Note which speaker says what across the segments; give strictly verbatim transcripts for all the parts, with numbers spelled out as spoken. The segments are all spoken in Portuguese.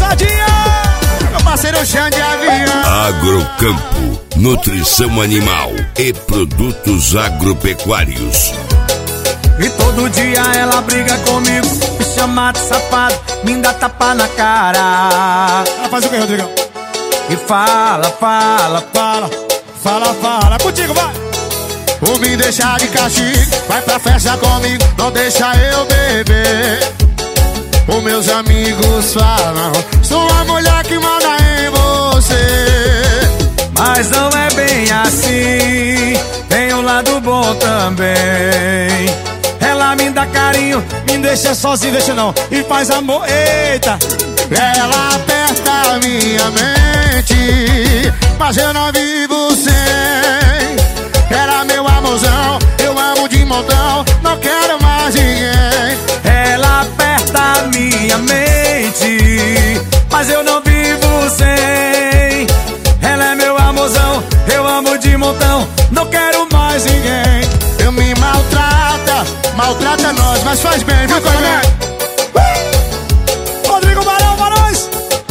Speaker 1: pisadinha. Meu parceiro chão de avião.
Speaker 2: Agrocampo, nutrição animal e produtos agropecuários.
Speaker 1: E todo dia ela briga comigo, me chama de safado, me dá tapa na cara. Ela faz o que, Rodrigão? E fala, fala, fala, fala, fala. Contigo, vai! Ou me deixar de castigo, vai pra festa comigo, não deixa eu beber. Os meus amigos falam, sou a mulher que manda em você. Mas não é bem assim, tem um lado bom também. Ela me dá carinho, me deixa sozinho, deixa não, e faz amor, eita. Ela aperta a minha mente, mas eu não vivo sem. Ela meu amorzão, eu amo de montão, não quero mais ninguém. Ela aperta a minha mente, mas eu não vivo sem. Ela é meu amorzão, eu amo de montão, não quero mais ninguém. Eu me maltrata, maltrata nós, mas faz bem, viu, coronel? Uh! Rodrigo Barão, Barões!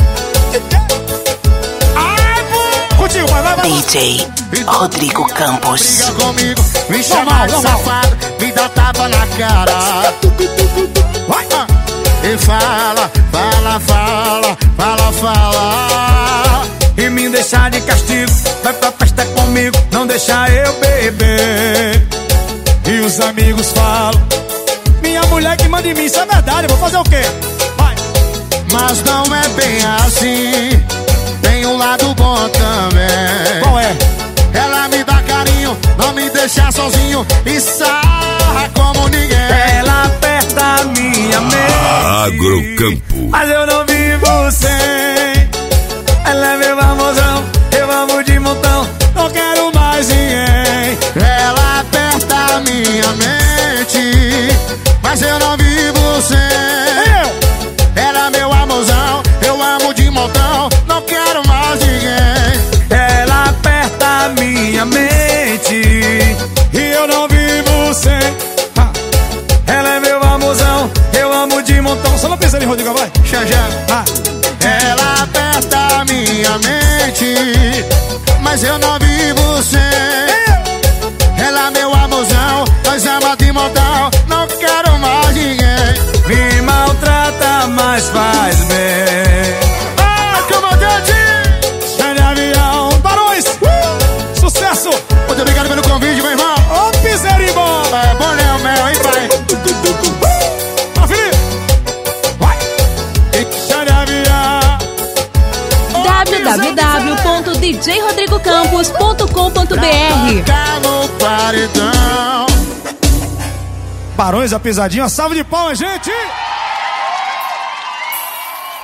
Speaker 1: Ai, pô! Contigo, vai, vai, vai!
Speaker 3: D J Rodrigo Campos.
Speaker 1: Briga comigo, me chama de safado, me dá tapa na cara. Vai! E fala, fala, fala, fala, fala. E me deixar de castigo, vai pra festa comigo, não deixa eu beber. E os amigos falam, minha mulher que manda em mim, isso é verdade, vou fazer o quê? Vai! Mas não é bem assim, tem um lado bom também. Qual é? Ela me dá carinho, não me deixa sozinho e sarra como ninguém. Ela aperta a minha mente,
Speaker 2: Agrocampo,
Speaker 1: mas eu não vivo sem. Ela é meu amorzão, eu amo de montão, não quero mais ninguém. Ela aperta a minha mente, mas eu não vivo sem. Ela é meu amorzão, eu amo de montão, não quero mais ninguém. Ela aperta a minha mente e eu não vivo sem. Ela é meu amorzão, eu amo de montão. Só não pensa ali, Rodrigo, vai. Xanjão. Ah. Ela aperta a minha mente, mas eu não vivo sem. Ela é meu amorzão, nós ama de montão, não quero mais ninguém. Me maltrata, mas faz bem. Ah, comandante! Chão de avião, Barões! Uh! Sucesso! Muito obrigado pelo convite, meu irmão. Ô, oh, piseirinho bom! É bom, né, o mel, hein, pai? Ó, Felipe! Vai! Chão de avião!
Speaker 4: w w w ponto d j rodrigo campos ponto com ponto b r.
Speaker 1: Barões, a pisadinha, salve de palmas, gente!